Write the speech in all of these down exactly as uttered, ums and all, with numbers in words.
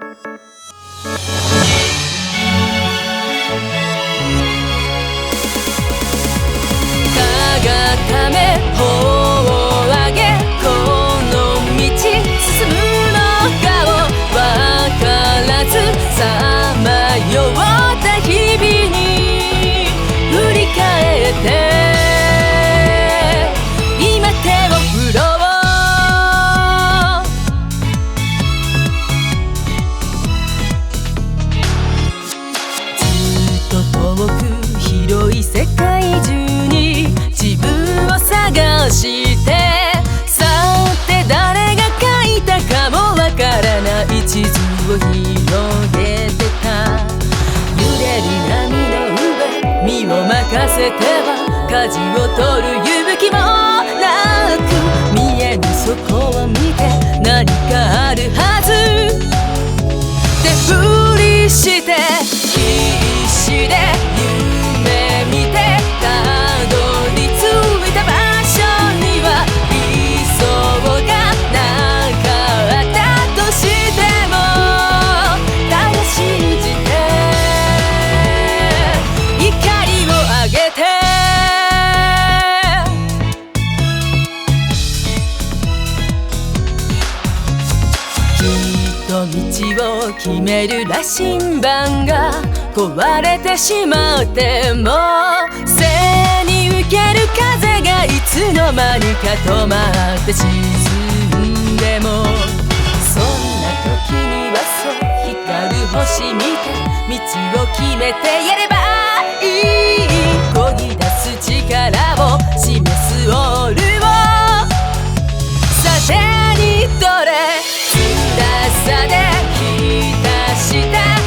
ため頬を上げこの道進むのかを分からずさまよった日々に振り返って今手を振ろうずっと遠く広い世界中に自分を探してさて誰が書いたかもわからない地図を広げてた揺れる波の上身を任せては舵を取る勇気もなく見えぬそこを見て何かあるはずってふりして必死で夢見てたどり着いた場所には理想がなかったとしてもただ信じて光をあげてきっと道を決める羅針盤が壊れてしまっても背に受ける風がいつの間にか止まって沈んでもそんな時にはそう光る星見て道を決めてやればいい漕ぎ出す力を示すオールをさ手に取れ翼でひたした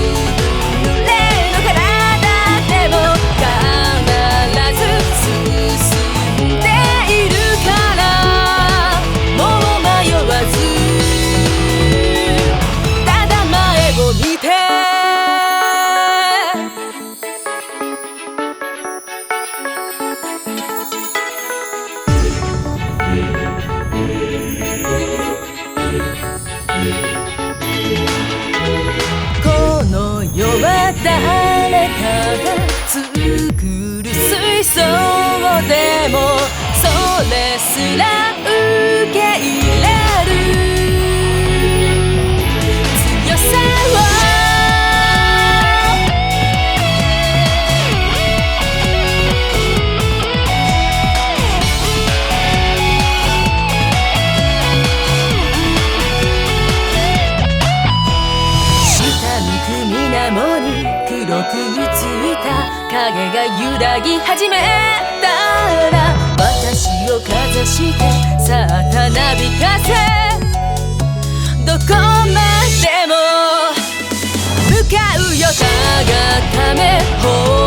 この世は誰かが作る水槽でもそれすら受け入れる強さを黒くついた影が揺らぎ始めたら私をかざしてさあたなびかせどこまでも向かうよたがため